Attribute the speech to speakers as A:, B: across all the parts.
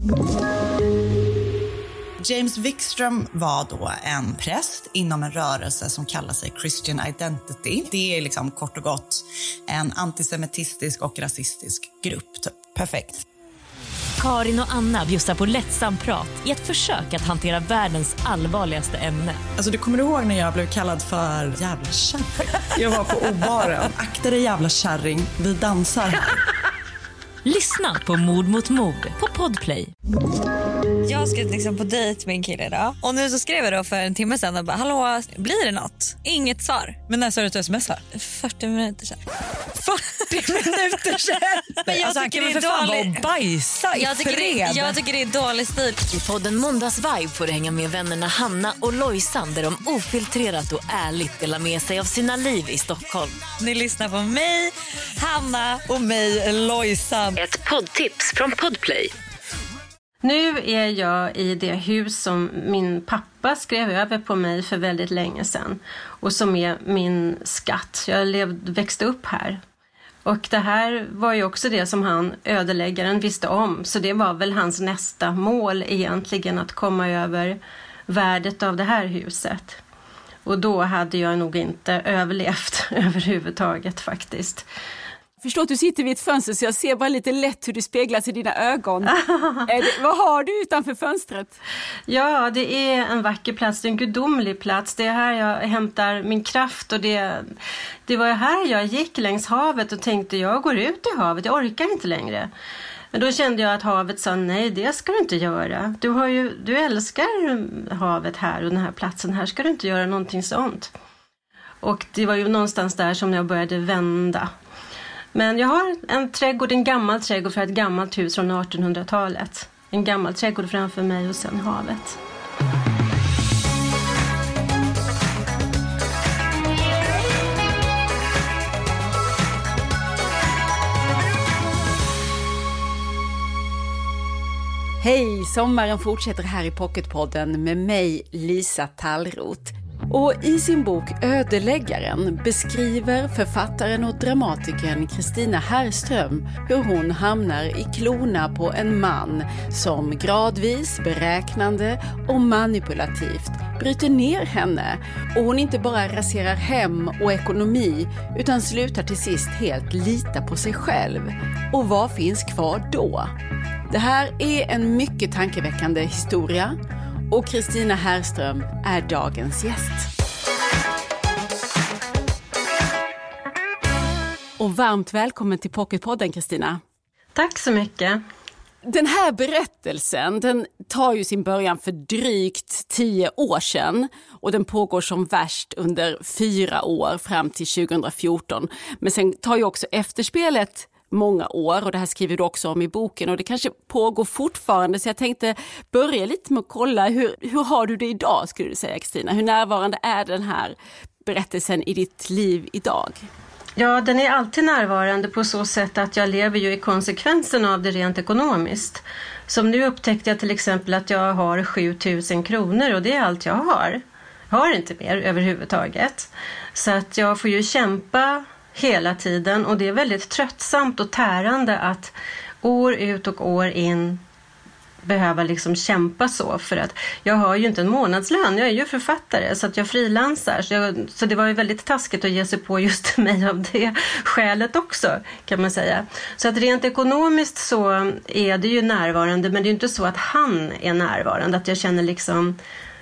A: James Wikström var då en präst inom en rörelse som kallar sig Christian Identity. Det är liksom kort och gott en antisemitistisk och rasistisk grupp. Typ. Perfekt.
B: Karin och Anna bjussar på lättsam prat i ett försök att hantera världens allvarligaste ämne.
A: Alltså du kommer ihåg när jag blev kallad för jävla kärring? Jag var på obaren. Akta dig jävla kärring, vi dansar här.
B: Lyssna på Mord mot mord på Podplay.
C: Jag ska liksom på dejt med en kille idag. Och nu så skrev jag då för en timme sedan och bara, hallå, blir det något? Inget svar.
D: Men när sa du att du smsar?
C: 40 minuter sedan.
D: 40 minuter sedan?
C: Men jag
D: alltså,
C: tycker
D: han kan väl för fan vara och bajsa i fred.
C: Jag tycker det är dålig stil.
B: I podden Måndagsvibe får du hänga med vännerna Hanna och Lojsan där de ofiltrerat och ärligt delar med sig av sina liv i Stockholm.
C: Ni lyssnar på mig, Hanna och mig, Lojsan.
B: Ett poddtips från Podplay.
E: Nu är jag i det hus som min pappa skrev över på mig för väldigt länge sedan. Och som är min skatt. Jag växte upp här. Och det här var ju också det som han, ödeläggaren, visste om. Så det var väl hans nästa mål egentligen, att komma över värdet av det här huset. Och då hade jag nog inte överlevt överhuvudtaget faktiskt.
F: Förstår att du sitter vid ett fönster så jag ser bara lite lätt hur du speglas i dina ögon. Vad har du utanför fönstret?
E: Ja, det är en vacker plats, det är en gudomlig plats. Det är här jag hämtar min kraft och det var här jag gick längs havet och tänkte jag går ut i havet, jag orkar inte längre. Men då kände jag att havet sa nej, det ska du inte göra. Du älskar havet här och den här platsen, här ska du inte göra någonting sånt. Och det var ju någonstans där som jag började vända. Men jag har en gammal trädgård för ett gammalt hus från 1800-talet. En gammal trädgård framför mig och sen havet.
F: Hej, sommaren fortsätter här i Pocketpodden med mig, Lisa Tallroth. Och i sin bok Ödeläggaren beskriver författaren och dramatikern Kristina Härström hur hon hamnar i klorna på en man som gradvis, beräknande och manipulativt bryter ner henne. Och hon inte bara raserar hem och ekonomi utan slutar till sist helt lita på sig själv. Och vad finns kvar då? Det här är en mycket tankeväckande historia. Och Kristina Härström är dagens gäst. Och varmt välkommen till Pocketpodden, Kristina.
E: Tack så mycket.
F: Den här berättelsen, den tar ju sin början för drygt 10 år sedan. Och den pågår som värst under 4 år fram till 2014. Men sen tar ju också efterspelet många år, och det här skriver du också om i boken, och det kanske pågår fortfarande, så jag tänkte börja lite med att kolla hur har du det idag, skulle du säga, Kristina? Hur närvarande är den här berättelsen i ditt liv idag?
E: Ja, den är alltid närvarande på så sätt att jag lever ju i konsekvensen av det rent ekonomiskt. Som nu upptäckte jag till exempel att jag har 7 000 kronor och det är allt jag har. Jag har inte mer överhuvudtaget. Så att jag får ju kämpa hela tiden, och det är väldigt tröttsamt och tärande att år ut och år in behöva liksom kämpa så, för att jag har ju inte en månadslön, jag är ju författare så att jag frilansar, så det var ju väldigt taskigt att ge sig på just mig av det skälet också, kan man säga. Så att rent ekonomiskt så är det ju närvarande, men det är ju inte så att han är närvarande, att jag känner liksom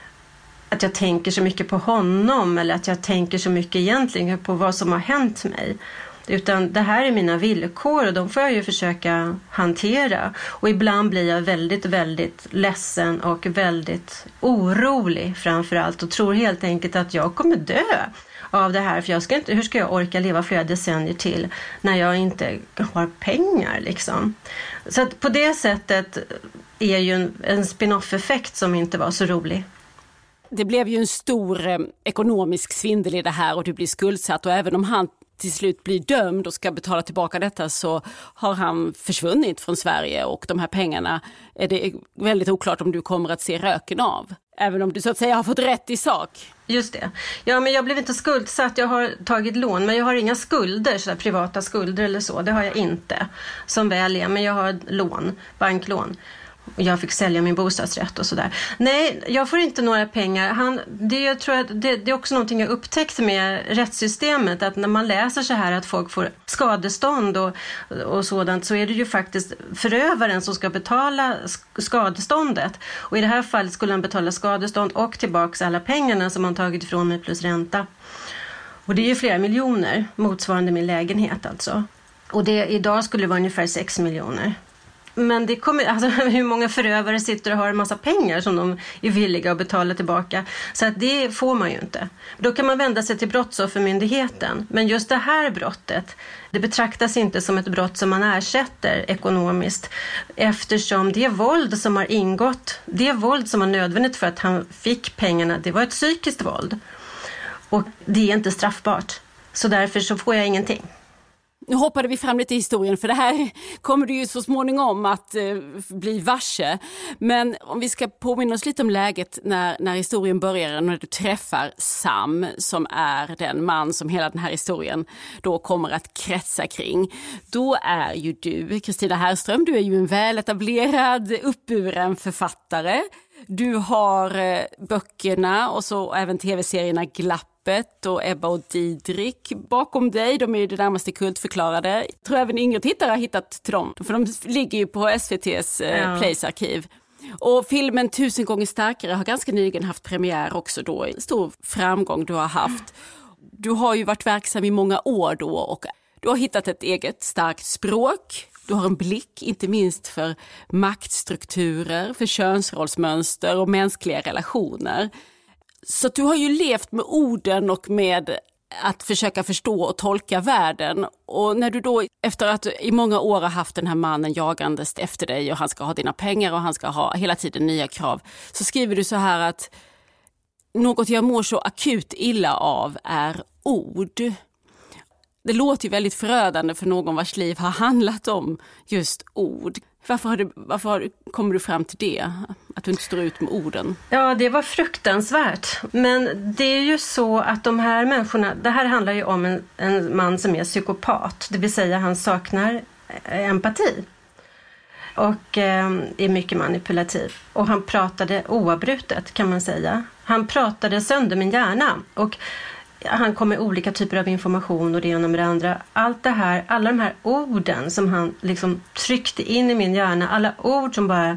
E: att jag tänker så mycket på honom, eller att jag tänker så mycket egentligen på vad som har hänt mig. Utan det här är mina villkor och de får jag ju försöka hantera. Och ibland blir jag väldigt, väldigt ledsen och väldigt orolig framförallt. Och tror helt enkelt att jag kommer dö av det här. För hur ska jag orka leva flera decennier till när jag inte har pengar liksom. Så att på det sättet är ju en spin-off-effekt som inte var så rolig.
F: Det blev ju en stor ekonomisk svindel i det här, och du blir skuldsatt, och även om han till slut blir dömd och ska betala tillbaka detta, så har han försvunnit från Sverige, och de här pengarna är det väldigt oklart om du kommer att se röken av. Även om du så att säga har fått rätt i sak.
E: Just det. Ja, men jag blev inte skuldsatt. Jag har tagit lån, men jag har inga skulder, så privata skulder eller så. Det har jag inte, som väl är. Men jag har lån, banklån. Jag fick sälja min bostadsrätt och sådär. Nej, jag får inte några pengar. Jag tror att det är också någonting jag upptäckt med rättssystemet. Att när man läser så här att folk får skadestånd och sådant, så är det ju faktiskt förövaren som ska betala skadeståndet. Och i det här fallet skulle han betala skadestånd och tillbaka alla pengarna som han tagit ifrån mig plus ränta. Och det är ju flera miljoner motsvarande min lägenhet alltså. Och idag skulle det vara ungefär 6 miljoner. Men det kommer, alltså, hur många förövare sitter och har en massa pengar som de är villiga att betala tillbaka. Så att det får man ju inte. Då kan man vända sig till Brottsoffermyndigheten. Men just det här brottet, det betraktas inte som ett brott som man ersätter ekonomiskt. Eftersom det våld som har ingått, det våld som var nödvändigt för att han fick pengarna, det var ett psykiskt våld. Och det är inte straffbart. Så därför så får jag ingenting.
F: Nu hoppade vi fram lite i historien, för det här kommer du ju så småningom att bli varse. Men om vi ska påminna oss lite om läget när historien börjar och när du träffar Sam, som är den man som hela den här historien då kommer att kretsa kring. Då är ju du, Kristina Härström, du är ju en väletablerad, uppburen författare. Du har böckerna och så även tv-serierna Glappet och Ebba och Didrik bakom dig. De är ju det närmaste kultförklarade. Jag tror även yngre tittare har hittat till dem. För de ligger ju på SVT:s Plays-arkiv. Och filmen 1000 gånger starkare har ganska nyligen haft premiär också då. Stor framgång du har haft. Du har ju varit verksam i många år då och du har hittat ett eget starkt språk. Du har en blick inte minst för maktstrukturer, för könsrollsmönster och mänskliga relationer. Så du har ju levt med orden och med att försöka förstå och tolka världen. Och när du då, efter att i många år har haft den här mannen jagandes efter dig och han ska ha dina pengar och han ska ha hela tiden nya krav, så skriver du så här att något jag mår så akut illa av är ord. Det låter ju väldigt förödande för någon vars liv har handlat om just ord. Varför kommer du fram till det? Att du inte står ut med orden?
E: Ja, det var fruktansvärt. Men det är ju så att de här människorna, det här handlar ju om en man som är psykopat. Det vill säga han saknar empati. Och är mycket manipulativ. Och han pratade oavbrutet, kan man säga. Han pratade sönder min hjärna. Och han kom med olika typer av information och det ena med det andra. Allt det här, alla de här orden som han liksom tryckte in i min hjärna. Alla ord som bara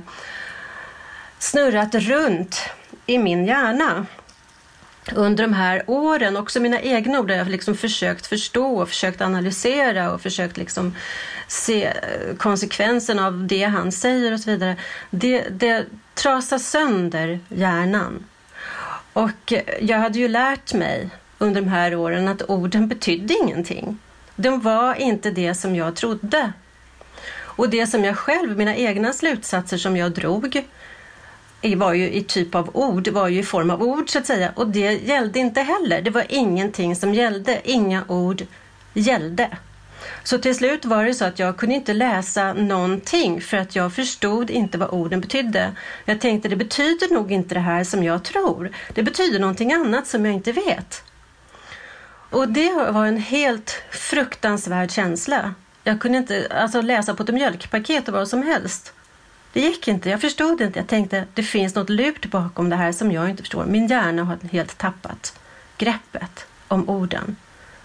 E: snurrat runt i min hjärna. Under de här åren, också mina egna ord, där jag liksom försökt förstå och försökt analysera och försökt liksom se konsekvenserna av det han säger och så vidare. Det trasar sönder hjärnan. Och jag hade ju lärt mig under de här åren att orden betydde ingenting. De var inte det som jag trodde. Och det som jag själv, mina egna slutsatser som jag drog, var ju i typ av ord, var ju i form av ord så att säga. Och det gällde inte heller. Det var ingenting som gällde. Inga ord gällde. Så till slut var det så att jag kunde inte läsa någonting för att jag förstod inte vad orden betydde. Jag tänkte det betyder nog inte det här som jag tror. Det betyder någonting annat som jag inte vet. Och det var en helt fruktansvärd känsla. Jag kunde inte läsa på ett mjölkpaket och vad som helst. Det gick inte, jag förstod inte. Jag tänkte det finns något lurt bakom det här som jag inte förstår. Min hjärna har helt tappat greppet om orden.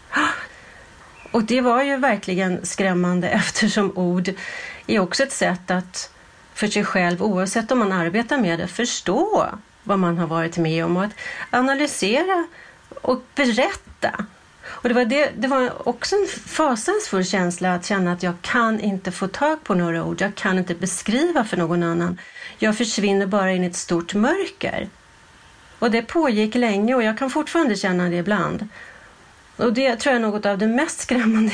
E: Och det var ju verkligen skrämmande eftersom ord är också ett sätt att för sig själv, oavsett om man arbetar med det, förstå vad man har varit med om och att analysera och berätta. Och det var också en fasansfull känsla att känna att jag kan inte få tag på några ord. Jag kan inte beskriva för någon annan. Jag försvinner bara in i ett stort mörker. Och det pågick länge och jag kan fortfarande känna det ibland. Och det tror jag är något av det mest skrämmande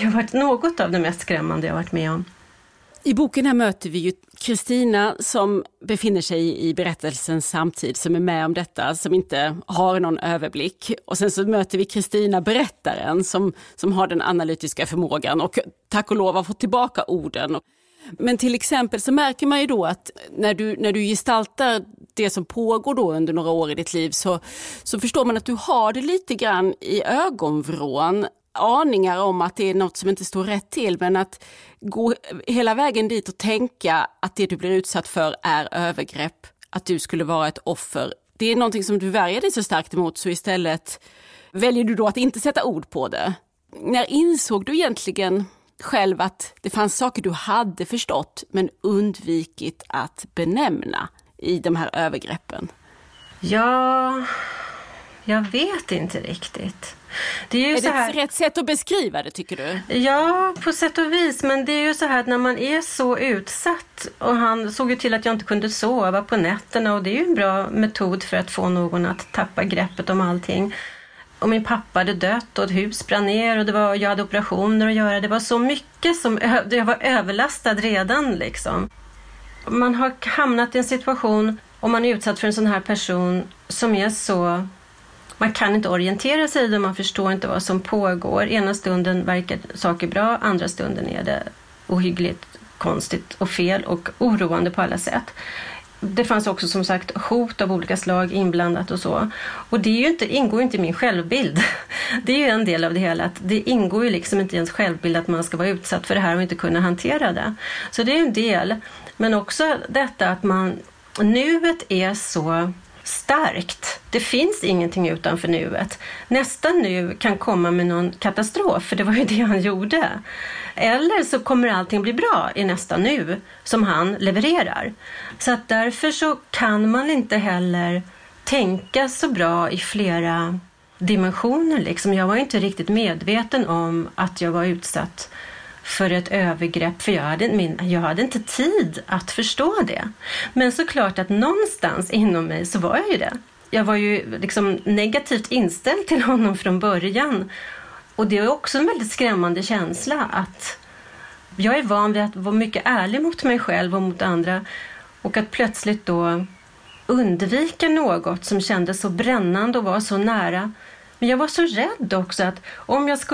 E: jag varit med om.
F: I boken här möter vi ju Kristina som befinner sig i berättelsens samtid, som är med om detta, som inte har någon överblick. Och sen så möter vi Kristina, berättaren, som har den analytiska förmågan och tack och lov har fått tillbaka orden. Men till exempel så märker man ju då att när du gestaltar det som pågår då under några år i ditt liv så förstår man att du har det lite grann i ögonvrån. aningar om att det är något som inte står rätt till, men att gå hela vägen dit och tänka att det du blir utsatt för är övergrepp, att du skulle vara ett offer. Det är någonting som du värjer dig så starkt emot, så istället väljer du då att inte sätta ord på det. När insåg du egentligen själv att det fanns saker du hade förstått men undvikit att benämna i de här övergreppen?
E: Ja, jag vet inte riktigt. Det är ju så här...
F: det rätt sätt att beskriva det, tycker du?
E: Ja, på sätt och vis. Men det är ju så här att när man är så utsatt, och han såg ju till att jag inte kunde sova på nätterna, och det är ju en bra metod för att få någon att tappa greppet om allting. Och min pappa hade dött och ett hus brann ner och jag hade operationer att göra. Det var så mycket som jag var överlastad redan liksom. Man har hamnat i en situation, om man är utsatt för en sån här person, som är så... Man kan inte orientera sig i det, man förstår inte vad som pågår. Ena stunden verkar saker bra, andra stunden är det ohyggligt, konstigt och fel och oroande på alla sätt. Det fanns också som sagt hot av olika slag inblandat och så. Och det är ju ingår inte i min självbild. Det är ju en del av det hela. Att det ingår ju liksom inte i ens självbild att man ska vara utsatt för det här och inte kunna hantera det. Så det är en del. Men också detta att nuet är så starkt. Det finns ingenting utanför nuet. Nästa nu kan komma med någon katastrof, för det var ju det han gjorde. Eller så kommer allting bli bra i nästa nu som han levererar. Så att därför så kan man inte heller tänka så bra i flera dimensioner. Liksom. Jag var inte riktigt medveten om att jag var utsatt för ett övergrepp, för jag hade inte tid att förstå det. Men såklart att någonstans inom mig så var jag ju det. Jag var ju liksom negativt inställd till honom från början. Och det är också en väldigt skrämmande känsla att jag är van vid att vara mycket ärlig mot mig själv och mot andra. Och att plötsligt då undvika något som kändes så brännande och var så nära. Men jag var så rädd också att om jag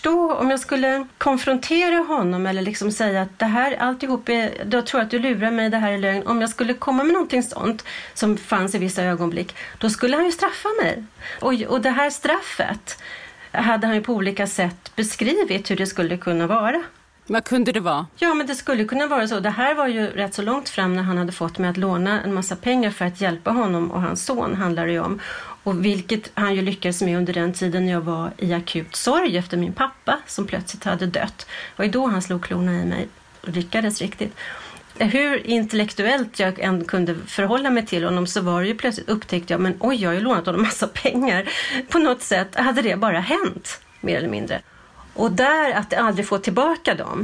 E: skulle konfrontera honom eller liksom säga att det här alltihop jag tror att du lurar mig, det här är lögn. Om jag skulle komma med någonting sånt som fanns i vissa ögonblick, då skulle han ju straffa mig. Och det här straffet hade han ju på olika sätt beskrivit hur det skulle kunna vara.
F: Vad kunde det vara?
E: Ja, men det skulle kunna vara så. Det här var ju rätt så långt fram när han hade fått mig att låna en massa pengar för att hjälpa honom och hans son, handlar det ju om. Och vilket han ju lyckades med under den tiden jag var i akut sorg efter min pappa som plötsligt hade dött. Och då han slog klorna i mig och lyckades riktigt. Hur intellektuellt jag än kunde förhålla mig till honom, så var det ju plötsligt upptäckte jag, men oj, jag har ju lånat honom massa pengar. På något sätt hade det bara hänt, mer eller mindre. Och där att jag aldrig får tillbaka dem,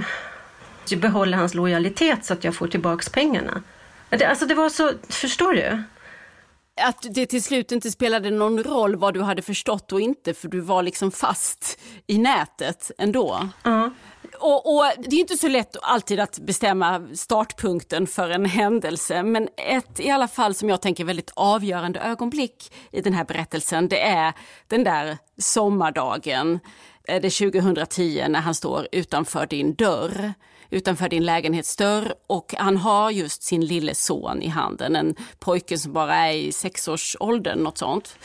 E: så behåller hans lojalitet så att jag får tillbaka pengarna. Alltså det var så, förstår du?
F: Att det till slut inte spelade någon roll vad du hade förstått och inte, för du var liksom fast i nätet ändå.
E: Ja.
F: Och det är inte så lätt alltid att bestämma startpunkten för en händelse, men ett i alla fall som jag tänker väldigt avgörande ögonblick i den här berättelsen, det är den där sommardagen, det 2010, när han står utanför din dörr, utanför din lägenhetsdörr, och han har just sin lille son i handen, en pojke som bara är i 6-årsåldern, något sånt.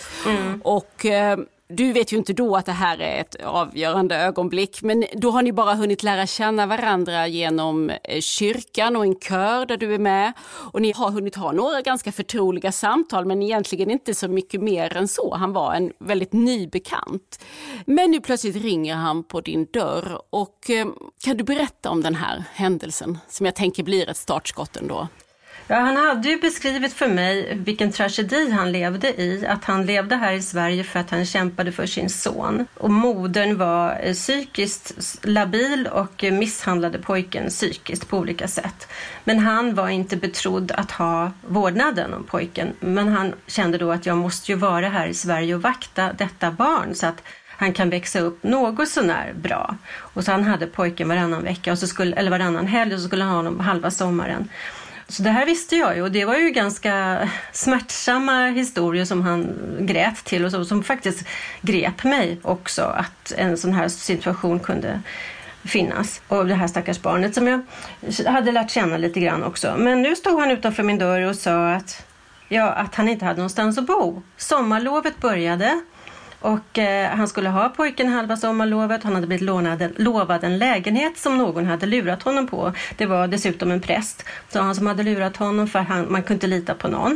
F: Och du vet ju inte då att det här är ett avgörande ögonblick, men då har ni bara hunnit lära känna varandra genom kyrkan och en kör där du är med, och ni har hunnit ha några ganska förtroliga samtal, men egentligen inte så mycket mer än så. Han var en väldigt ny bekant. Men nu plötsligt ringer han på din dörr, och kan du berätta om den här händelsen som jag tänker blir ett startskott ändå?
E: Ja, han hade ju beskrivit för mig vilken tragedi han levde i. Att han levde här i Sverige för att han kämpade för sin son. Och modern var psykiskt labil och misshandlade pojken psykiskt på olika sätt. Men han var inte betrodd att ha vårdnaden om pojken. Men han kände då att jag måste ju vara här i Sverige och vakta detta barn så att han kan växa upp något sånär bra. Och så han hade pojken varannan vecka eller varannan helg, och så skulle han ha honom halva sommaren. Så det här visste jag ju, och det var ju ganska smärtsamma historier som han grät till och så, som faktiskt grep mig också, att en sån här situation kunde finnas. Och det här stackars barnet som jag hade lärt känna lite grann också. Men nu stod han utanför min dörr och sa att han inte hade någonstans att bo. Sommarlovet började Och han skulle ha pojken halva sommarlovet. Han hade blivit lovad en lägenhet som någon hade lurat honom på. Det var dessutom en präst. Så han som hade lurat honom, för man kunde inte lita på någon.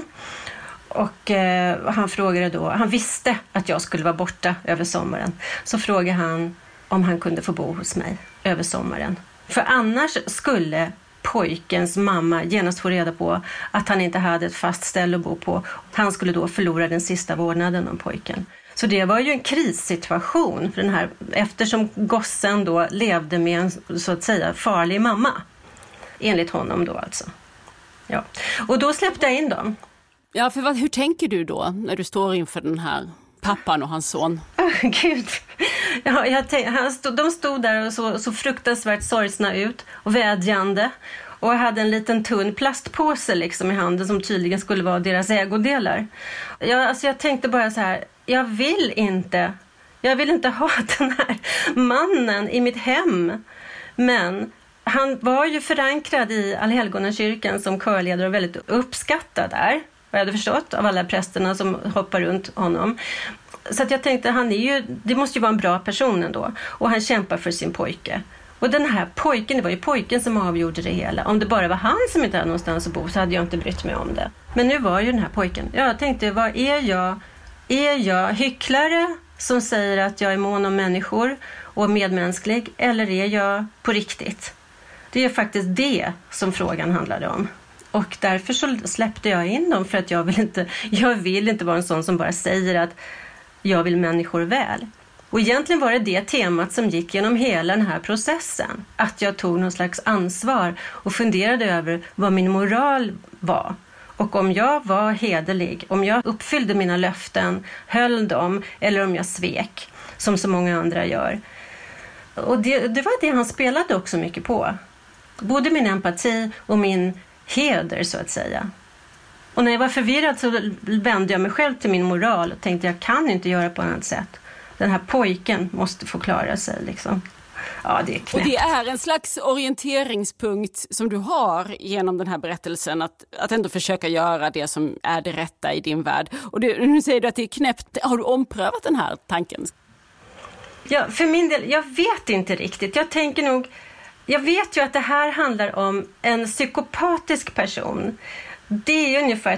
E: Och han frågade då, han visste att jag skulle vara borta över sommaren. Så frågade han om han kunde få bo hos mig över sommaren. För annars skulle pojkens mamma genast få reda på att han inte hade ett fast ställe att bo på. Han skulle då förlora den sista vårdnaden om pojken. Så det var ju en krissituation för den här, eftersom gossen då levde med en så att säga farlig mamma. Enligt honom då alltså. Ja. Och då släppte jag in dem.
F: Ja, för hur tänker du då när du står inför den här pappan och hans son?
E: Gud. Ja, de stod där och så fruktansvärt sorgsna ut och vädjande. Och jag hade en liten tunn plastpåse liksom i handen som tydligen skulle vara deras ägodelar. Jag tänkte bara så här, jag vill inte ha den här mannen i mitt hem. Men han var ju förankrad i Allhelgonakyrkan som körledare och väldigt uppskattad där. Vad jag hade förstått av alla prästerna som hoppar runt honom. Så att jag tänkte, det måste ju vara en bra person ändå. Och han kämpar för sin pojke. Och den här pojken, det var ju pojken som avgjorde det hela. Om det bara var han som inte hade någonstans att bo så hade jag inte brytt mig om det. Men nu var ju den här pojken. Jag tänkte, vad är jag? Är jag hycklare som säger att jag är mån om människor och medmänsklig? Eller är jag på riktigt? Det är faktiskt det som frågan handlade om. Och därför så släppte jag in dem, för att jag vill inte vara en sån som bara säger att jag vill människor väl. Och egentligen var det temat som gick genom hela den här processen. Att jag tog någon slags ansvar och funderade över vad min moral var. Och om jag var hederlig, om jag uppfyllde mina löften, höll dem, eller om jag svek, som så många andra gör. Och det var det han spelade också mycket på. Både min empati och min heder, så att säga. Och när jag var förvirrad så vände jag mig själv till min moral och tänkte, jag kan inte göra på annat sätt. Den här pojken måste få klara sig liksom. Ja, det är knäppt.
F: Och det är en slags orienteringspunkt som du har genom den här berättelsen, att ändå försöka göra det som är det rätta i din värld. Och nu säger du att det är knäppt. Har du omprövat den här tanken?
E: Ja, för min del, jag vet inte riktigt. Jag vet ju att det här handlar om en psykopatisk person. Det är ju ungefär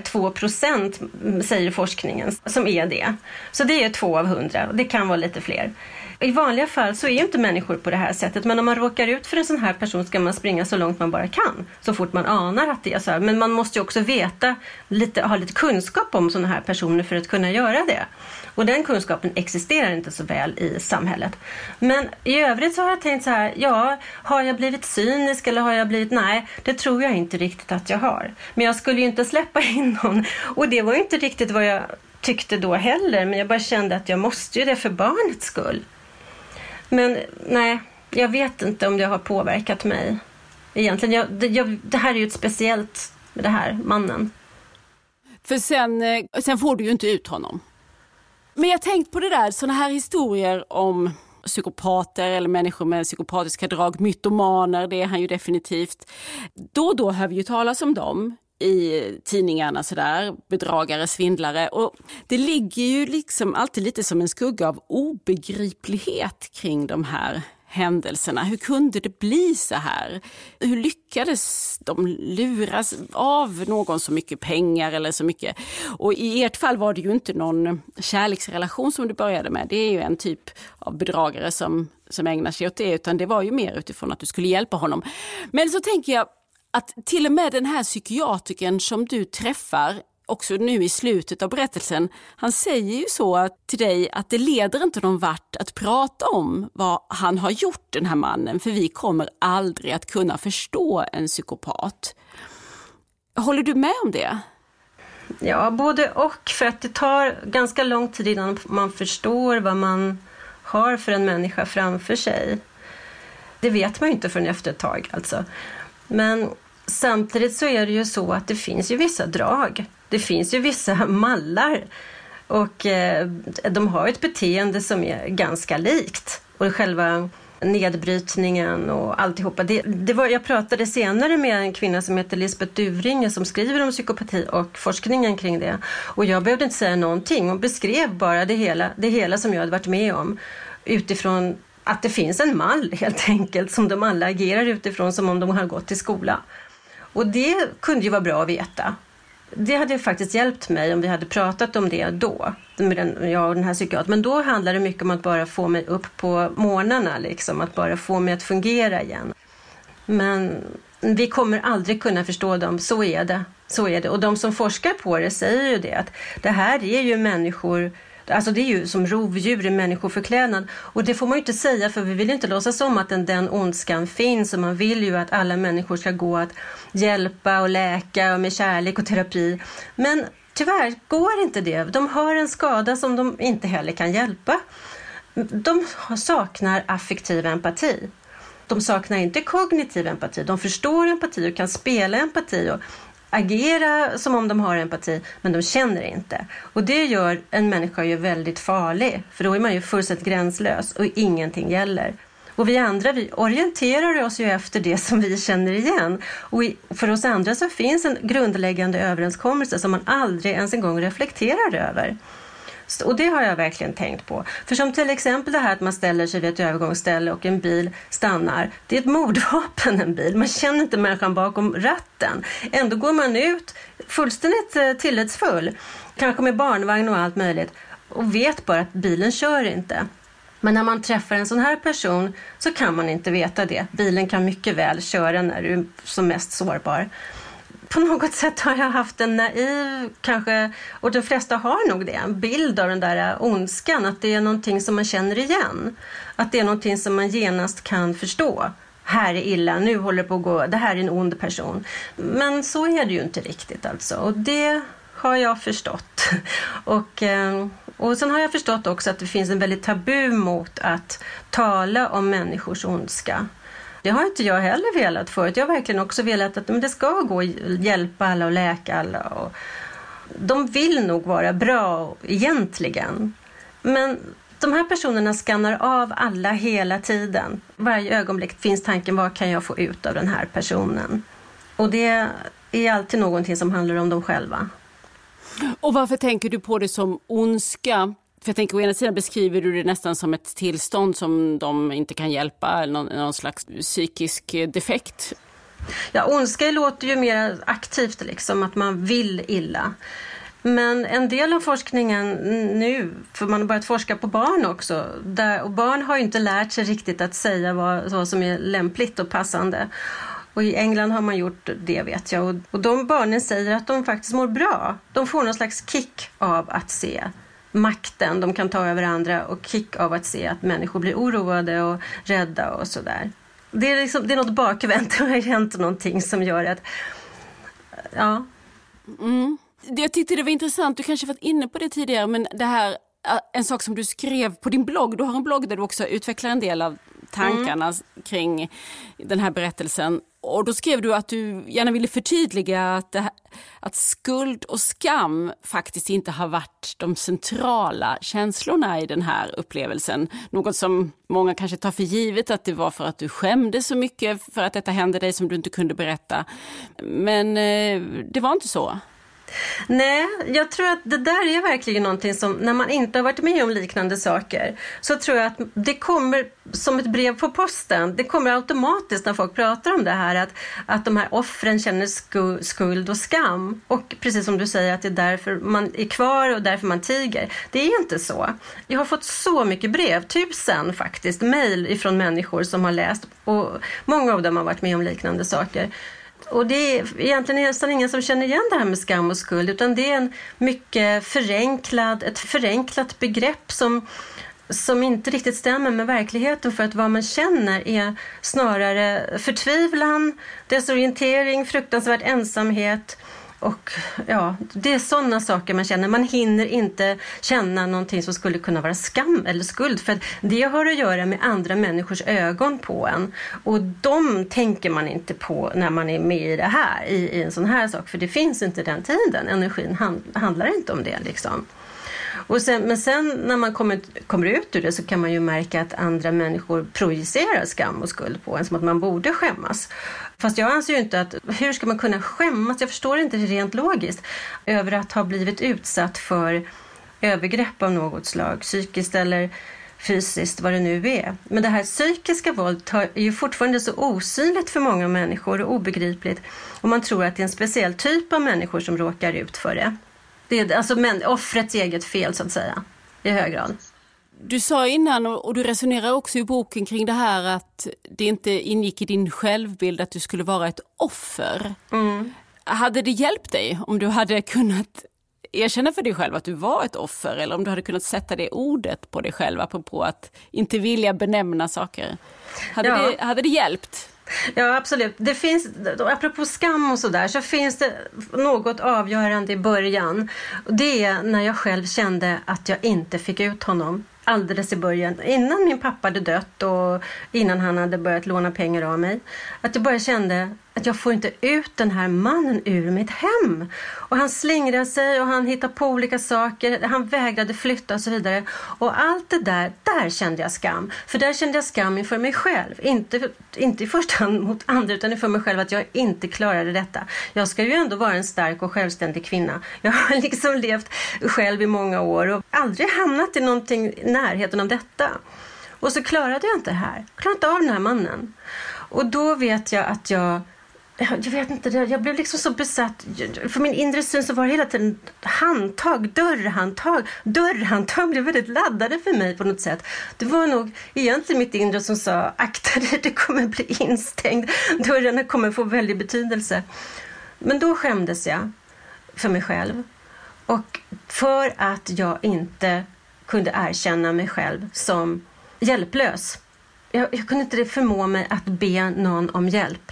E: 2%, säger forskningen, som är det. Så det är 2 av 100, och det kan vara lite fler. I vanliga fall så är ju inte människor på det här sättet, men om man råkar ut för en sån här person ska man springa så långt man bara kan, så fort man anar att det är så här. Men man måste ju också ha lite kunskap om såna här personer för att kunna göra det. Och den kunskapen existerar inte så väl i samhället. Men i övrigt så har jag tänkt så här, ja, har jag blivit cynisk eller har jag blivit, nej, det tror jag inte riktigt att jag har. Men jag skulle ju inte släppa in någon, och det var ju inte riktigt vad jag tyckte då heller, men jag bara kände att jag måste ju det för barnets skull. Men nej, jag vet inte om det har påverkat mig. Egentligen, det här är ju ett speciellt med det här mannen.
F: För sen får du ju inte ut honom. Men jag tänkte på det där, såna här historier om psykopater eller människor med psykopatiska drag, mytomaner, det är han ju definitivt. Då hör vi ju talas om dem i tidningarna sådär, bedragare, svindlare, och det ligger ju liksom alltid lite som en skugga av obegriplighet kring de här händelserna. Hur kunde det bli så här? Hur lyckades de luras av någon så mycket pengar eller så mycket? Och i ert fall var det ju inte någon kärleksrelation som du började med. Det är ju en typ av bedragare som ägnar sig åt det, utan det var ju mer utifrån att du skulle hjälpa honom. Men så tänker jag att till och med den här psykiatrikern som du träffar också nu i slutet av berättelsen, han säger ju så till dig att det leder inte någon vart att prata om vad han har gjort, den här mannen, för vi kommer aldrig att kunna förstå en psykopat. Håller du med om det?
E: Ja, både och, för att det tar ganska lång tid innan man förstår vad man har för en människa framför sig. Det vet man ju inte förrän efter ett tag alltså. Men samtidigt så är det ju så att det finns ju vissa drag. Det finns ju vissa mallar. Och de har ett beteende som är ganska likt. Och själva nedbrytningen och alltihopa. Jag pratade senare med en kvinna som heter Lisbeth Duvringe som skriver om psykopati och forskningen kring det. Och jag behövde inte säga någonting. Hon beskrev bara det hela som jag hade varit med om utifrån att det finns en mall helt enkelt som de alla agerar utifrån som om de har gått till skola. Och det kunde ju vara bra att veta. Det hade faktiskt hjälpt mig om vi hade pratat om det då, jag och den här psykiatern. Men då handlar det mycket om att bara få mig upp på morgnarna, liksom, att bara få mig att fungera igen. Men vi kommer aldrig kunna förstå dem, så är det. Och de som forskar på det säger ju det, att det här är ju människor, alltså det är ju som rovdjur i människoförklädnad. Och det får man ju inte säga, för vi vill inte låtsas om att den ondskan finns. Och man vill ju att alla människor ska gå att hjälpa och läka och med kärlek och terapi. Men tyvärr går inte det. De har en skada som de inte heller kan hjälpa. De saknar affektiv empati. De saknar inte kognitiv empati. De förstår empati och kan spela empati och agera som om de har empati, men de känner inte. Och det gör en människa ju väldigt farlig, för då är man ju fullständigt gränslös och ingenting gäller. Och vi andra, vi orienterar oss ju efter det som vi känner igen. Och för oss andra så finns en grundläggande överenskommelse som man aldrig ens en gång reflekterar över. Och det har jag verkligen tänkt på. För som till exempel det här att man ställer sig vid ett övergångsställe och en bil stannar. Det är ett mordvapen, en bil. Man känner inte människan bakom ratten. Ändå går man ut fullständigt tillitsfull. Kanske med barnvagn och allt möjligt. Och vet bara att bilen kör inte. Men när man träffar en sån här person så kan man inte veta det. Bilen kan mycket väl köra när du är som mest sårbar. På något sätt har jag haft en naiv, kanske, och de flesta har nog det, en bild av den där ondskan, att det är någonting som man känner igen. Att det är någonting som man genast kan förstå. Här är illa, nu håller på att gå, det här är en ond person. Men så är det ju inte riktigt alltså, och det har jag förstått. Och sen har jag förstått också att det finns en väldigt tabu mot att tala om människors ondska. Det har inte jag heller velat förut. Jag har verkligen också velat att det ska gå att hjälpa alla och läka alla. Och de vill nog vara bra egentligen. Men de här personerna skannar av alla hela tiden. Varje ögonblick finns tanken, vad kan jag få ut av den här personen? Och det är alltid någonting som handlar om dem själva.
F: Och varför tänker du på det som ondska? För jag tänker, å ena sidan beskriver du det nästan som ett tillstånd som de inte kan hjälpa, eller någon slags psykisk defekt.
E: Ja, ondska låter ju mer aktivt liksom, att man vill illa. Men en del av forskningen nu, för man har börjat forska på barn också, och barn har ju inte lärt sig riktigt att säga vad som är lämpligt och passande. Och i England har man gjort det, vet jag. Och de barnen säger att de faktiskt mår bra. De får någon slags kick av att se makten de kan ta över andra och kick av att se att människor blir oroade och rädda och sådär. Det är något bakvänt, det har hänt någonting som gör att, ja.
F: Jag tyckte det var intressant, du kanske varit inne på det tidigare, men det här, en sak som du skrev på din blogg, du har en blogg där du också utvecklar en del av tankarna kring den här berättelsen. Och då skrev du att du gärna ville förtydliga att skuld och skam faktiskt inte har varit de centrala känslorna i den här upplevelsen. Något som många kanske tar för givet, att det var för att du skämde så mycket för att detta hände dig som du inte kunde berätta. Men det var inte så.
E: Nej, jag tror att det där är verkligen någonting som, när man inte har varit med om liknande saker, så tror jag att det kommer som ett brev på posten. Det kommer automatiskt när folk pratar om det här, att de här offren känner skuld och skam. Och precis som du säger, att det är därför man är kvar och därför man tiger. Det är inte så. Jag har fått så mycket brev, 1000 faktiskt, mejl ifrån människor som har läst, och många av dem har varit med om liknande saker. Och det är egentligen nästan ingen som känner igen det här med skam och skuld, utan det är ett förenklat begrepp som inte riktigt stämmer med verkligheten, för att vad man känner är snarare förtvivlan, desorientering, fruktansvärd ensamhet. Och ja, det är sådana saker man känner. Man hinner inte känna någonting som skulle kunna vara skam eller skuld, för att det har att göra med andra människors ögon på en. Och de tänker man inte på när man är med i det här, i en sån här sak, för det finns inte den tiden. Energin handlar inte om det liksom. Men sen när man kommer ut ur det så kan man ju märka att andra människor projicerar skam och skuld på en, som att man borde skämmas. Fast jag anser ju inte att, hur ska man kunna skämmas? Jag förstår inte rent logiskt över att ha blivit utsatt för övergrepp av något slag, psykiskt eller fysiskt, vad det nu är. Men det här psykiska våldet är ju fortfarande så osynligt för många människor och obegripligt. Och man tror att det är en speciell typ av människor som råkar ut för det. Det är alltså offrets eget fel, så att säga, i hög grad.
F: Du sa innan, och du resonerar också i boken kring det här, att det inte ingick i din självbild att du skulle vara ett offer. Mm. Hade det hjälpt dig om du hade kunnat erkänna för dig själv att du var ett offer, eller om du hade kunnat sätta det ordet på dig själv apropå att inte vilja benämna saker? Hade det hjälpt?
E: Ja, absolut. Det finns, apropå skam och sådär, så finns det något avgörande i början. Det är när jag själv kände att jag inte fick ut honom. Alldeles i början, innan min pappa hade dött och innan han hade börjat låna pengar av mig. Att jag bara kände att jag får inte ut den här mannen ur mitt hem. Och han slingrade sig och han hittade på olika saker. Han vägrade flytta och så vidare. Och allt det där kände jag skam. För där kände jag skam inför mig själv. Inte i första hand mot andra, utan inför mig själv att jag inte klarade detta. Jag ska ju ändå vara en stark och självständig kvinna. Jag har liksom levt själv i många år och aldrig hamnat i någonting i närheten av detta. Och så klarade jag inte det här. Jag klarade inte av den här mannen. Och då vet jag att jag blev liksom så besatt. För min inre syn så var det hela tiden dörrhandtag blev väldigt laddade för mig på något sätt. Det var nog egentligen mitt inre som sa, akta dig, det kommer bli instängd. Dörrarna kommer få väldigt betydelse. Men då skämdes jag för mig själv. Och för att jag inte kunde erkänna mig själv som hjälplös. Jag kunde inte förmå mig att be någon om hjälp.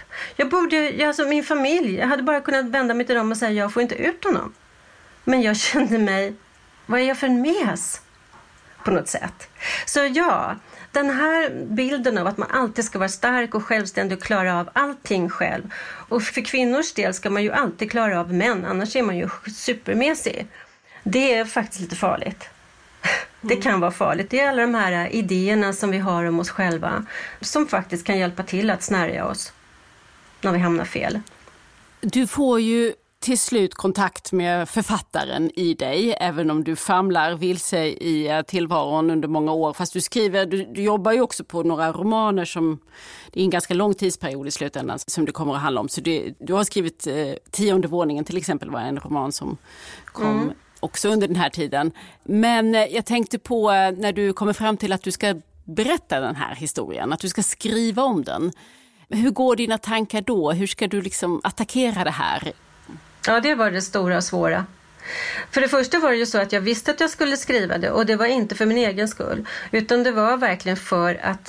E: Min familj, jag hade bara kunnat vända mig till dem och säga, jag får inte ut honom. Men jag kände mig, vad är jag för en mes? På något sätt. Så ja, den här bilden av att man alltid ska vara stark och självständig och klara av allting själv. Och för kvinnors del ska man ju alltid klara av män, annars är man ju supermesig. Det är faktiskt lite farligt. Det kan vara farligt. Det är alla de här idéerna som vi har om oss själva som faktiskt kan hjälpa till att snärja oss när vi hamnar fel. Du får ju till slut kontakt med författaren i dig, även om du famlar vilse i tillvaron under många år. Fast du jobbar ju också på några romaner som, det är en ganska lång tidsperiod i slutändan som det kommer att handla om. Så du har skrivit 10:e våningen till exempel, var en roman som kom också under den här tiden. Men jag tänkte på när du kommer fram till att du ska berätta den här historien, att du ska skriva om den. Hur går dina tankar då? Hur ska du liksom attackera det här? Ja, det var det stora och svåra. För det första var det ju så att jag visste att jag skulle skriva det, och det var inte för min egen skull, utan det var verkligen för att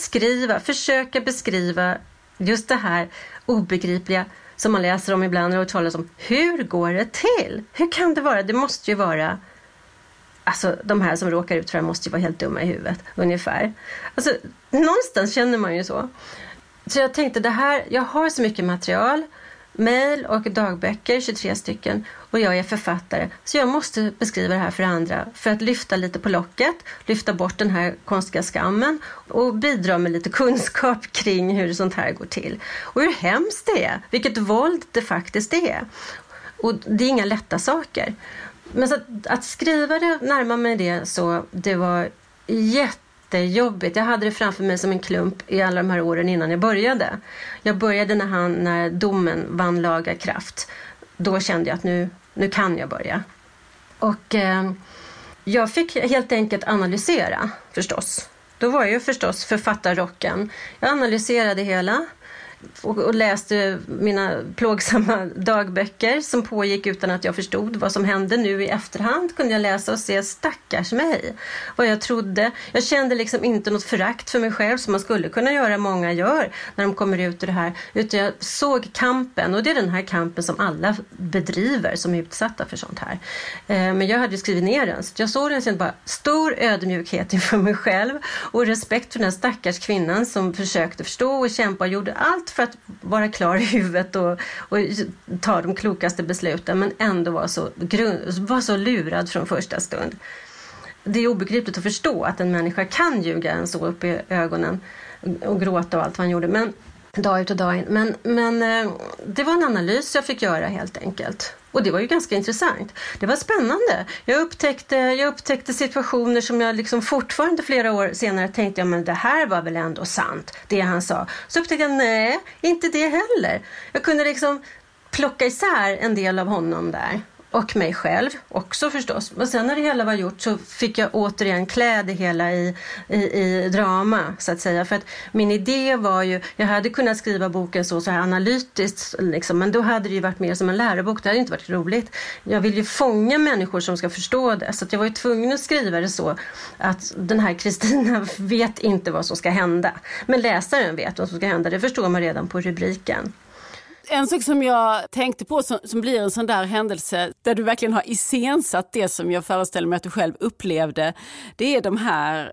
E: försöka beskriva just det här obegripliga som man läser om ibland och talar om. Hur går det till? Hur kan det vara? Det måste ju vara, alltså de här som råkar ut för det måste ju vara helt dumma i huvudet, ungefär. Alltså någonstans känner man ju så. Så jag tänkte, jag har så mycket material, mejl och dagböcker, 23 stycken, och jag är författare. Så jag måste beskriva det här för andra för att lyfta lite på locket, lyfta bort den här konstiga skammen och bidra med lite kunskap kring hur sånt här går till. Och hur hemskt det är, vilket våld det faktiskt är. Och det är inga lätta saker. Men så att skriva det, närma mig det, så det var jättejobbigt. Jag hade det framför mig som en klump i alla de här åren innan jag började. Jag började när domen vann laga kraft. Då kände jag att nu kan jag börja. Och jag fick helt enkelt analysera, förstås. Då var jag ju förstås författarrocken. Jag analyserade hela och läste mina plågsamma dagböcker som pågick utan att jag förstod vad som hände. Nu i efterhand kunde jag läsa och se, stackars mig, vad jag trodde. Jag kände liksom inte något förakt för mig själv som man skulle kunna göra, många gör när de kommer ut ur det här. Utan jag såg kampen, och det är den här kampen som alla bedriver som är utsatta för sånt här. Men jag hade ju skrivit ner den, så jag såg den sen bara stor ödmjukhet inför mig själv och respekt för den här stackars kvinnan som försökte förstå och kämpa och gjorde allt för att vara klar i huvudet och ta de klokaste besluten, men ändå var så lurad från första stund. Det är obegripligt att förstå att en människa kan ljuga en så upp i ögonen och gråta och allt vad han gjorde, men dag ut och dag in. Men det var en analys jag fick göra helt enkelt. Och det var ju ganska intressant. Det var spännande. Jag upptäckte situationer som jag liksom fortfarande flera år senare tänkte, men det här var väl ändå sant, det han sa. Så upptäckte jag, nej, inte det heller. Jag kunde liksom plocka isär en del av honom där. Och mig själv också förstås. Och sen när det hela var gjort så fick jag återigen klä det hela i drama så att säga. För att min idé var ju, jag hade kunnat skriva boken så här analytiskt liksom, men då hade det ju varit mer som en lärobok. Det hade inte varit roligt. Jag vill ju fånga människor som ska förstå det. Så att jag var ju tvungen att skriva det så att den här Kristina vet inte vad som ska hända. Men läsaren vet vad som ska hända. Det förstår man redan på rubriken.
F: En sak som jag tänkte på som blir en sån där händelse där du verkligen har iscensatt det som jag föreställer mig att du själv upplevde, det är de här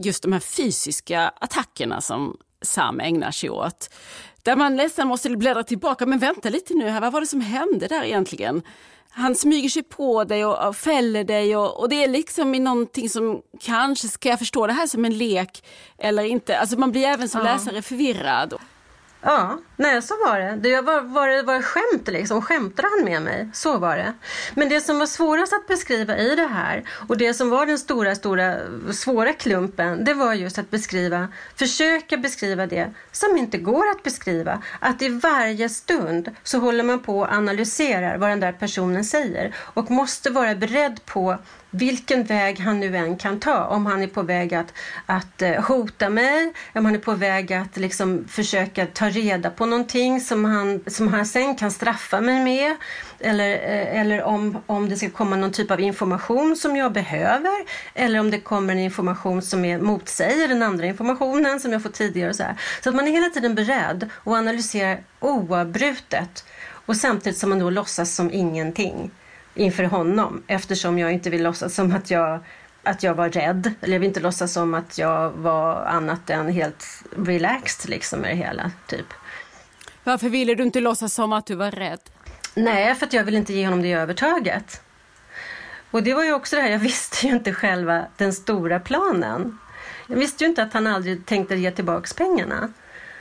F: fysiska attackerna som Sam ägnar sig åt. Där man nästan måste bläddra tillbaka, men vänta lite nu här, vad var det som hände där egentligen? Han smyger sig på dig och fäller dig och det är liksom i någonting som kanske, ska jag förstå det här som en lek eller inte? Alltså man blir även som läsare förvirrad.
E: Ja, nej, så var det. Det var skämt liksom. Skämtade han med mig? Så var det. Men det som var svårast att beskriva i det här, och det som var den stora, svåra klumpen, det var just att försöka beskriva det som inte går att beskriva. Att i varje stund så håller man på och analyserar vad den där personen säger och måste vara beredd på vilken väg han nu än kan ta. Om han är på väg att hota mig, om han är på väg att liksom försöka ta reda på någonting som han sen kan straffa mig med, eller om det ska komma någon typ av information som jag behöver, eller om det kommer en information som motsäger den andra informationen som jag fått tidigare och så här. Så att man är hela tiden beredd att analysera oavbrutet, och samtidigt som man då låtsas som ingenting inför honom, eftersom jag inte vill låtsas som att jag var rädd, eller jag vill inte låtsas som att jag var annat än helt relaxed liksom med det hela typ.
F: Varför ville du inte låtsas som att du var rädd?
E: Nej, för att jag vill inte ge honom det övertaget. Och det var ju också det här, jag visste ju inte själva den stora planen. Jag visste ju inte att han aldrig tänkte ge tillbaka pengarna.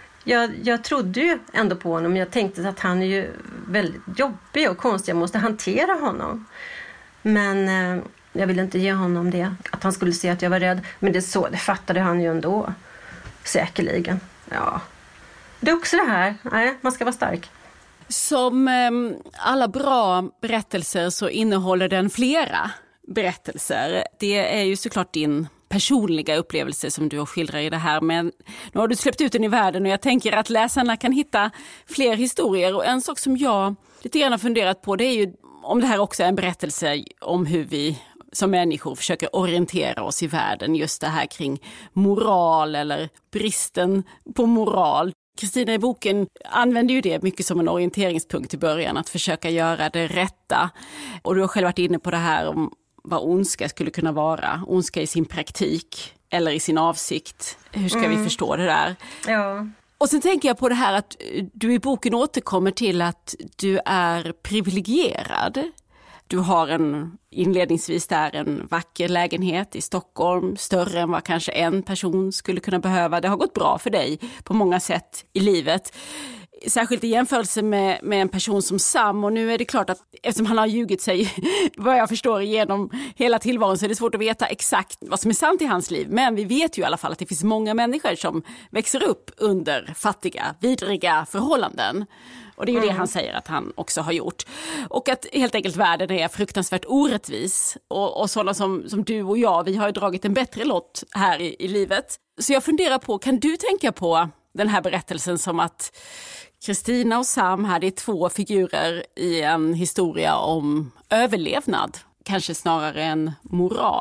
E: Jag trodde ju ändå på honom. Jag tänkte att han är ju väldigt jobbig och konstig. Jag måste hantera honom. Men jag ville inte ge honom det. Att han skulle se att jag var rädd. Men det fattade han ju ändå. Säkerligen. Ja. Det är också det här. Nej, man ska vara stark.
F: Som alla bra berättelser så innehåller den flera berättelser. Det är ju såklart din personliga upplevelse som du skildrar i det här, men nu har du släppt ut den i världen och jag tänker att läsarna kan hitta fler historier. Och en sak som jag lite grann har funderat på, det är ju om det här också är en berättelse om hur vi som människor försöker orientera oss i världen, just det här kring moral eller bristen på moral. Kristina i boken använder ju det mycket som en orienteringspunkt i början, att försöka göra det rätta. Och du har själv varit inne på det här om vad ondska skulle kunna vara. Ondska i sin praktik eller i sin avsikt. Hur ska vi förstå det där? Ja. Och sen tänker jag på det här att du i boken återkommer till att du är privilegierad. Du har inledningsvis där en vacker lägenhet i Stockholm, större än vad kanske en person skulle kunna behöva. Det har gått bra för dig på många sätt i livet. Särskilt i jämförelse med en person som Sam. Och nu är det klart att eftersom han har ljugit sig, vad jag förstår, genom hela tillvaron, så är det svårt att veta exakt vad som är sant i hans liv. Men vi vet ju i alla fall att det finns många människor som växer upp under fattiga, vidriga förhållanden. Och det är ju det han säger att han också har gjort. Och att helt enkelt världen är fruktansvärt orättvis. Och sådana som du och jag, vi har ju dragit en bättre lott här i livet. Så jag funderar på, kan du tänka på den här berättelsen som att Kristina och Sam här, det är två figurer i en historia om överlevnad, kanske snarare än moral?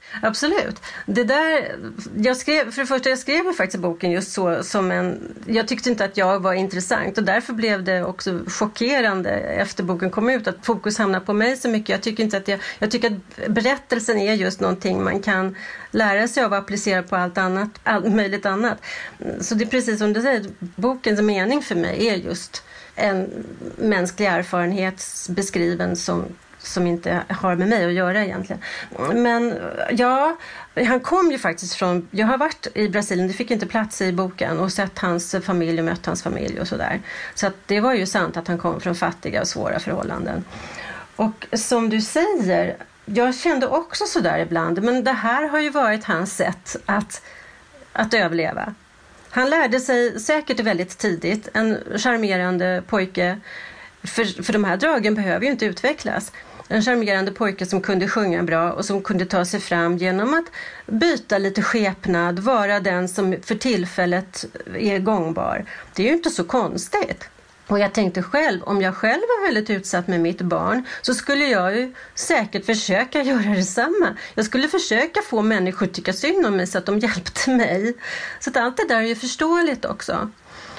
E: Absolut. Det där, jag skrev faktiskt boken just så som jag tyckte inte att jag var intressant och därför blev det också chockerande efter boken kom ut att fokus hamnar på mig så mycket. Jag tycker att berättelsen är just någonting man kan lära sig av och applicera på allt möjligt annat. Så det är precis som du säger, bokens mening för mig är just en mänsklig erfarenhet beskriven som inte har med mig att göra egentligen. Men ja, han kom ju faktiskt från... Jag har varit i Brasilien, det fick inte plats i boken och sett hans familj och mött hans familj och sådär. Så att det var ju sant att han kom från fattiga och svåra förhållanden. Och som du säger, jag kände också sådär ibland, men det här har ju varit hans sätt att överleva. Han lärde sig säkert väldigt tidigt, en charmerande pojke, för de här dragen behöver ju inte utvecklas. En charmerande pojke som kunde sjunga bra och som kunde ta sig fram genom att byta lite skepnad, vara den som för tillfället är gångbar. Det är ju inte så konstigt. Och jag tänkte själv, om jag själv var väldigt utsatt med mitt barn så skulle jag ju säkert försöka göra detsamma. Jag skulle försöka få människor att tycka synd om mig så att de hjälpte mig. Så att allt det där är ju förståeligt också.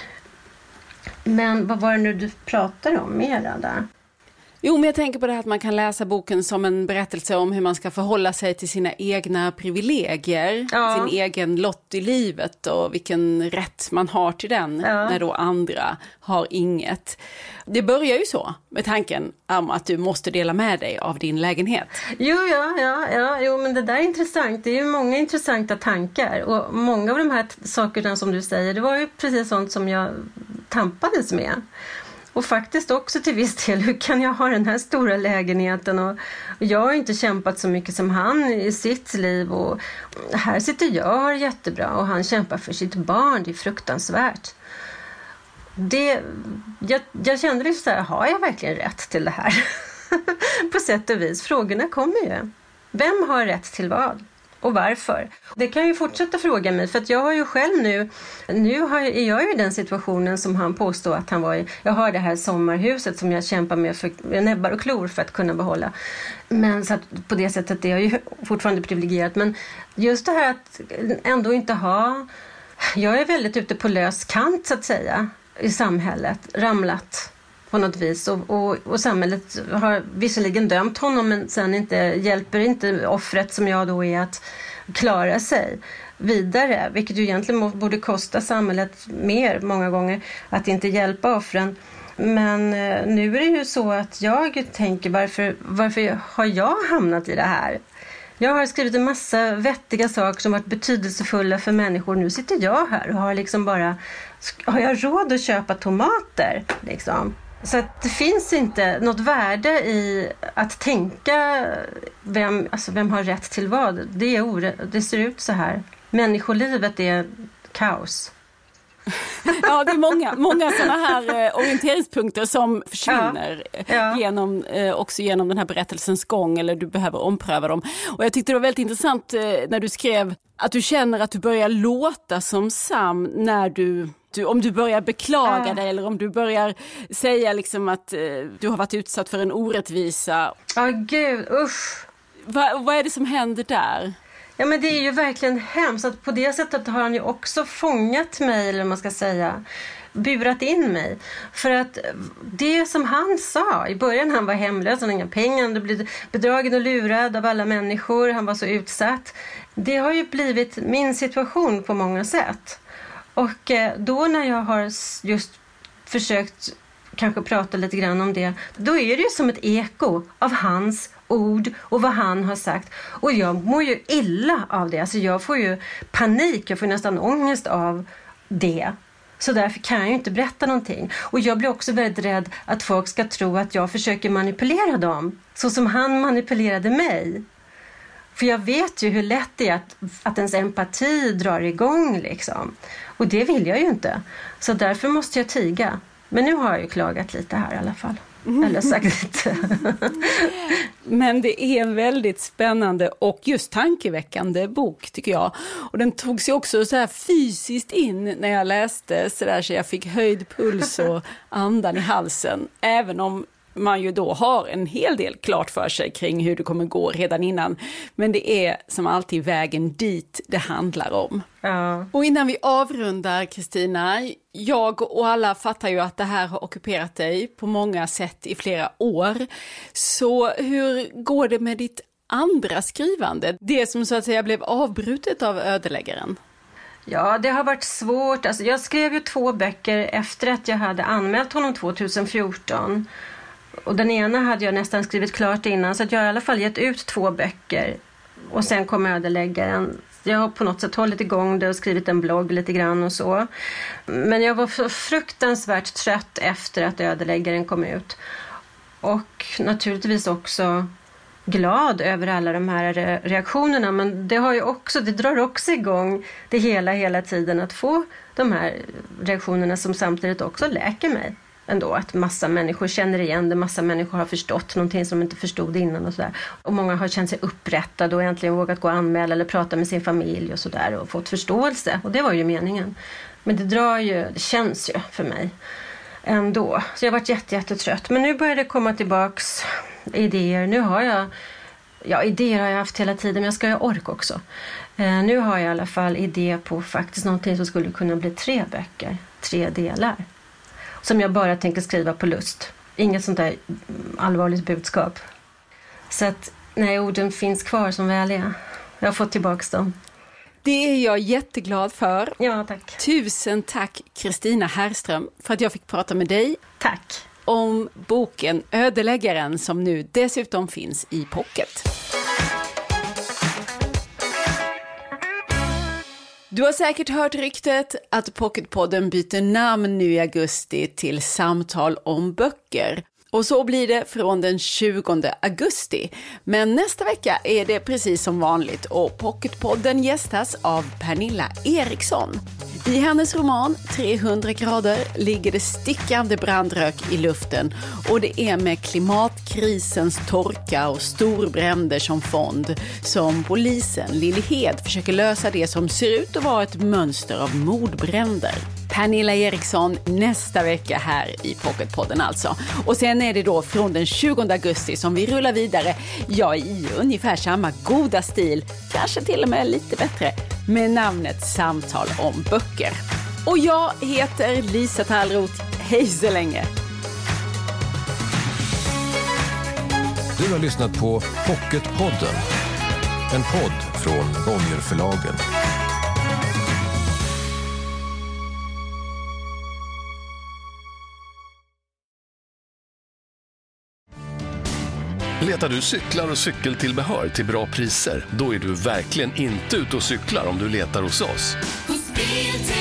E: Men vad var det nu du pratade om mera där?
F: Jo, men jag tänker på det här att man kan läsa boken som en berättelse om hur man ska förhålla sig till sina egna privilegier, sin egen lott i livet och vilken rätt man har till den när då andra har inget. Det börjar ju så med tanken om att du måste dela med dig av din lägenhet. Jo, men det där är intressant. Det är ju många intressanta tankar och många av de här sakerna som du säger, det var ju precis sånt som jag tampades med. Och faktiskt också till viss del, hur kan jag ha den här stora lägenheten och jag har inte kämpat så mycket som han i sitt liv och här sitter jag och har jättebra och han kämpar för sitt barn, det är fruktansvärt. Jag kände liksom så här, har jag verkligen rätt till det här? På sätt och vis, frågorna kommer ju. Vem har rätt till vad? Och varför? Det kan jag ju fortsätta fråga mig för att jag har ju själv är jag ju i den situationen som han påstår att han var i. Jag har det här sommarhuset som jag kämpar med för näbbar och klor för att kunna behålla. Men så att på det sättet är jag ju fortfarande privilegierat. Men just det här att ändå inte ha... Jag är väldigt ute på lös kant så att säga i samhället, ramlat på något vis och samhället har visserligen dömt honom men sen hjälper inte offret som jag då är att klara sig vidare, vilket ju egentligen borde kosta samhället mer många gånger att inte hjälpa offren. Men nu är det ju så att jag tänker varför har jag hamnat i det här? Jag har skrivit en massa vettiga saker som varit betydelsefulla för människor. Nu sitter jag här och har liksom bara... Har jag råd att köpa tomater? Liksom? Så att det finns inte något värde i att tänka vem har rätt till vad. Det ser ut så här. Människolivet är kaos. Ja, det är många sådana här orienteringspunkter som försvinner också genom den här berättelsens gång eller du behöver ompröva dem. Och jag tyckte det var väldigt intressant när du skrev att du känner att du börjar låta som Sam när om du börjar beklaga dig eller om du börjar säga liksom att du har varit utsatt för en orättvisa.
E: Gud, usch.
F: Vad är det som händer där?
E: Ja, men det är ju verkligen hemskt att på det sättet har han ju också fångat mig, eller man ska säga, burat in mig. För att det som han sa i början, han var hemlös, han hade inga pengar, han blev bedragen och lurad av alla människor, han var så utsatt. Det har ju blivit min situation på många sätt. Och då när jag har just försökt kanske prata lite grann om det, då är det ju som ett eko av hans ord och vad han har sagt. Och jag mår ju illa av det. Alltså jag får ju panik, jag får nästan ångest av det. Så därför kan jag ju inte berätta någonting. Och jag blir också väldigt rädd att folk ska tro att jag försöker manipulera dem. Så som han manipulerade mig. För jag vet ju hur lätt det är att ens empati drar igång liksom. Och det vill jag ju inte. Så därför måste jag tiga. Men nu har jag ju klagat lite här i alla fall. Eller sagt lite.
F: Men det är en väldigt spännande och just tankeväckande bok tycker jag. Och den tog sig också så här fysiskt in när jag läste så jag fick höjd puls och andan i halsen. Även om man ju då har en hel del klart för sig kring hur det kommer gå redan innan. Men det är som alltid vägen dit det handlar om.
E: Ja.
F: Och innan vi avrundar, Kristina, jag och alla fattar ju att det här har ockuperat dig på många sätt i flera år. Så hur går det med ditt andra skrivande? Det som så att säga blev avbrutet av ödeläggaren.
E: Ja, det har varit svårt. Alltså, jag skrev ju 2 böcker efter att jag hade anmält honom 2014. Och den ena hade jag nästan skrivit klart innan, så att jag har i alla fall gett ut 2 böcker. Och sen kom ödeläggaren. Jag har på något sätt hållit igång det och skrivit en blogg lite grann och så. Men jag var fruktansvärt trött efter att ödeläggaren kom ut. Och naturligtvis också glad över alla de här reaktionerna, men det drar också igång det hela tiden att få de här reaktionerna som samtidigt också läker mig ändå, att massa människor känner igen det, massa människor har förstått någonting som de inte förstod innan och sådär, och många har känt sig upprättade och äntligen vågat gå och anmäla eller prata med sin familj och sådär och fått förståelse, och det var ju meningen, men det känns ju för mig ändå, så jag har varit jättetrött, men nu börjar det komma tillbaks idéer. Nu har jag idéer har jag haft hela tiden, men jag ska ha ork också. Nu har jag i alla fall idé på faktiskt någonting som skulle kunna bli 3 böcker, 3 delar. Som jag bara tänker skriva på lust. Inget sånt där allvarligt budskap. Så att, nej, orden finns kvar som väl är. Jag har fått tillbaks dem.
F: Det är jag jätteglad för.
E: Ja, tack.
F: Tusen tack, Kristina Härström, för att jag fick prata med dig.
E: Tack.
F: Om boken Ödeläggaren, som nu dessutom finns i Pocket. Du har säkert hört ryktet att Pocketpodden byter namn nu i augusti till Samtal om böcker. Och så blir det från den 20 augusti. Men nästa vecka är det precis som vanligt och Pocketpodden gästas av Pernilla Eriksson. I hennes roman 300 grader ligger det stickande brandrök i luften och det är med klimatkrisens torka och storbränder som fond som polisen Lillehed försöker lösa det som ser ut att vara ett mönster av mordbränder. Pernilla Eriksson nästa vecka här i Pocketpodden alltså. Och sen är det då från den 20 augusti som vi rullar vidare, i ungefär samma goda stil, kanske till och med lite bättre, med namnet Samtal om böcker. Och jag heter Lisa Tallroth. Hej så länge!
G: Du har lyssnat på Pocketpodden, en podd från Bonnierförlagen.
H: Letar du cyklar och cykeltillbehör till bra priser? Då är du verkligen inte ute och cyklar om du letar hos oss.